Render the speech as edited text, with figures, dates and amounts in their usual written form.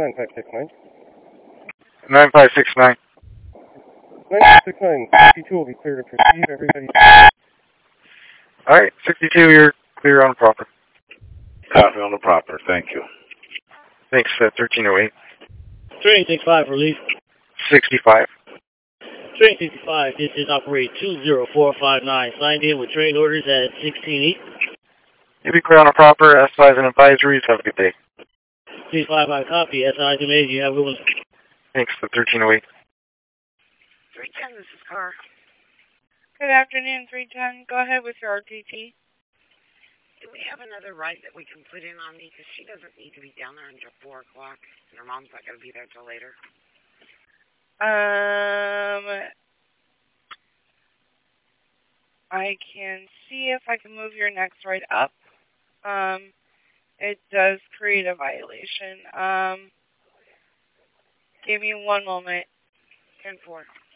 9569. 9569. 9569, 62 will be clear to proceed. Everybody. Alright, 62, you're clear on proper. Copy on the proper, thank you. Thanks, 1308. Train 65, release. 65. Train 65, this is operate 20459. Signed in with train orders at 16 East. You'll be clear on a proper, S5 and advisories. Have a good day. 65, I copy. SI to me, you have a good one. Thanks, 1308. 310, this is Car. Good afternoon, 310. Go ahead with your RTT. Do we have another ride that we can put in on me? Because she doesn't need to be down there until 4 o'clock, and her mom's not going to be there till later. I can see if I can move your next ride up. It does create a violation. Give me one moment. 10-4.